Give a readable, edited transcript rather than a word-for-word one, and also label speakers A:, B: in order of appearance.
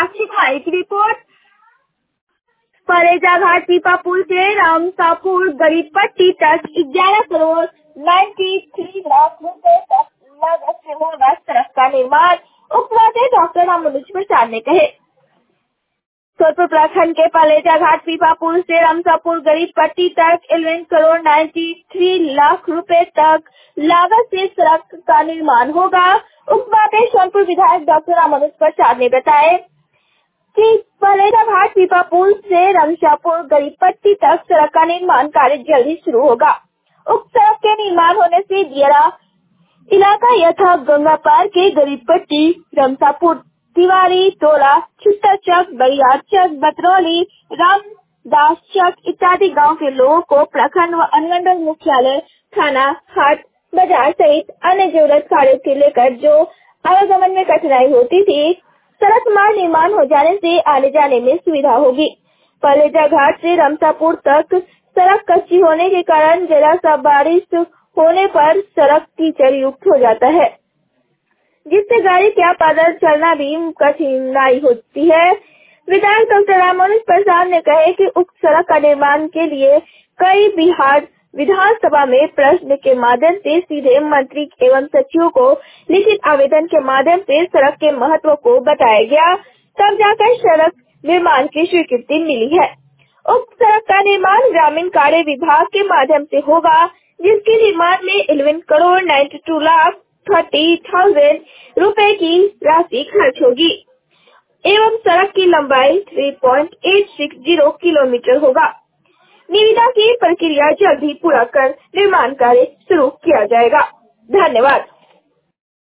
A: साक्षी खाई की रिपोर्ट। परेजा घाट पीपा पुल से रामसापुर गरीब पट्टी तक 11 करोड़ 93 लाख रुपए तक लागत से होगा सड़क का निर्माण, उपवाद्य डॉक्टर रामानुज प्रसाद ने कहे। सोनपुर प्रखंड के पलेजा घाट पीपा पुल से रामसापुर गरीब पट्टी तक 11 करोड़ 93 लाख रुपए तक लागत से सड़क का निर्माण होगा। उपवाद्य सोनपुर विधायक डॉक्टर रामानुज प्रसाद ने बताया कि पलेजा घाट पीपा पुल से रामसापुर गरीब पट्टी तक सड़क का निर्माण कार्य जल्दी शुरू होगा। उक्त सड़क के निर्माण होने से दियरा इलाका यथा गंगा पार के गरीब पट्टी, रामसापुर, तिवारी टोला, छुट्टा चक, बरियार चक, बतरौली, रामदास चक इत्यादि गांव के लोगों को प्रखंड व अनुमंडल मुख्यालय, थाना, हाट, बाजार सहित अन्य जरूरत कार्यों के लेकर जो आवागमन में कठिनाई होती थी, सड़क मार्ग निर्माण हो जाने से आने जाने में सुविधा होगी। पलेजा घाट से रामसापुर तक सड़क कच्ची होने के कारण जरा सा बारिश होने पर सड़क कीचड़ युक्त हो जाता है, जिससे गाड़ी क्या पैदल चलना भी कठिनाई होती है। विधायक डॉक्टर रामानुज प्रसाद ने कहे कि उक्त सड़क का निर्माण के लिए कई बिहार विधानसभा में प्रश्न के माध्यम से सीधे मंत्री एवं सचिव को लिखित आवेदन के माध्यम से सड़क के महत्व को बताया गया, तब जाकर सड़क निर्माण की स्वीकृति मिली है। उक्त सड़क का निर्माण ग्रामीण कार्य विभाग के माध्यम से होगा, जिसके निर्माण में 11 करोड़ 92 लाख 30,000 रुपए की राशि खर्च होगी एवं सड़क की लंबाई 3.860 किलोमीटर होगा। निविदा की प्रक्रिया जल्द ही पूरा कर निर्माण कार्य शुरू किया जाएगा। धन्यवाद।